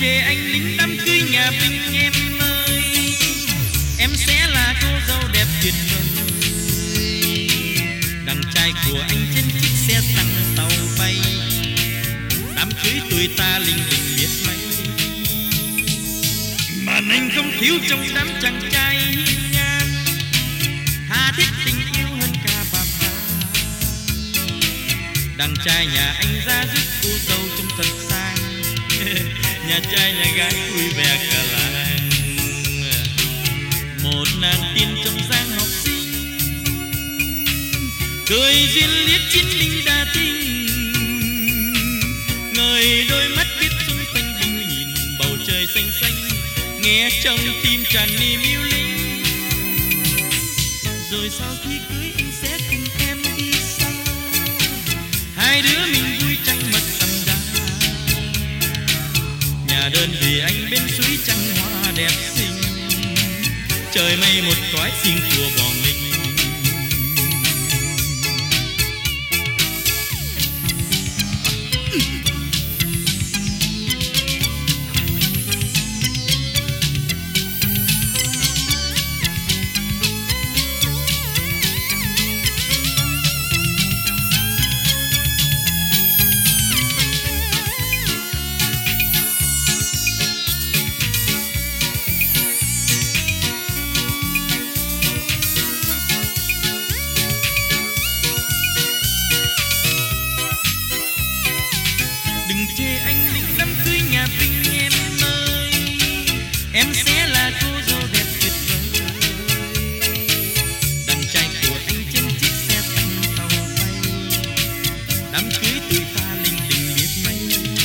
chê anh lính đám cưới nhà binh em ơi, em sẽ là cô dâu đẹp tuyệt vời. Đàn trai của anh trên chiếc xe tăng tàu bay, đám cưới tuổi ta linh đình biết mấy. Màn anh không thiếu trong đám chàng trai hiên ngang, tha thiết tình yêu hơn cả bà ca. Đàn trai nhà anh ra giúp cô dâu trông thật sang, nhà trai nhà gái vui vẻ cả làng. Một nàng tiên trong dáng học sinh, cười duyên liếc chiến linh đa tình. Ngời đôi mắt biết xung quanh bình nhìn bầu trời xanh xanh, nghe trong tim tràn niềm yêu linh. Rồi sau khi cưới anh sẽ cùng em đi xa, hai đứa mình vui trăng mật tầm đá. Nhà đơn vì anh bên suối trăng hoa đẹp xinh, trời mây một cõi riêng của bọn mình. Đừng chê anh lính đám cưới nhà binh em ơi, em sẽ là cô dâu đẹp tuyệt vời. Đàn trai của anh trên chiếc xe tăng tàu bay, đám cưới tuổi ta linh đình biết mấy.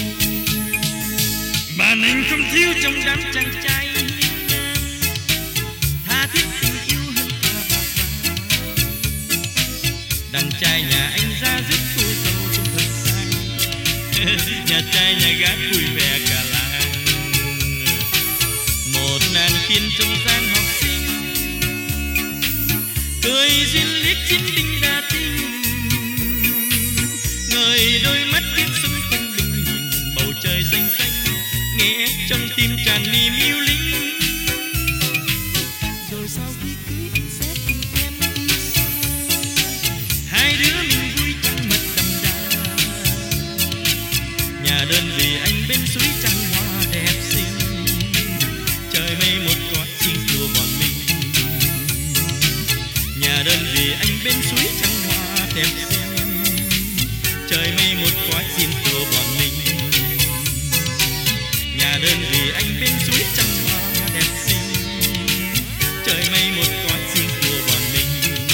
Màn anh không thiếu trong đám chàng trai hiên ngang, tha thiết tình yêu hơn cả bà ca. Đàn trai nhà anh ra giúp cô dâu trông thật sang, nhà trai nhà gái vui vẻ cả làng. Một nàng tiên trong dáng học sinh, cười duyên liếc chiến binh đa tình. Ngời đôi mắt biết xung quanh bình nhìn bầu trời xanh xanh, nghe trong tim tràn niềm yêu linh. Rồi sau khi cưới anh sẽ cùng em đi xa, hai đứa mình vui trăng mật đầm đà. Nhà đơn vì anh bên suối trăng hoa đẹp xinh, trời mây một cõi riêng của bọn mình. Nhà đơn vì anh bên suối trăng hoa đẹp xinh, trời mây một cõi riêng của bọn mình. Nhà đơn vì anh bên suối trăng hoa đẹp xinh, trời mây một cõi riêng của bọn mình.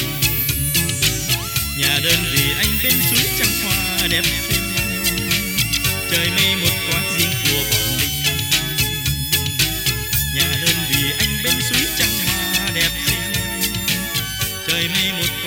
Nhà đơn vì anh bên suối trăng hoa đẹp xinh, trời mây một cõi riêng của bọn mình. Nhà đơn vì anh bên suối trăng hoa đẹp xinh, trời mây một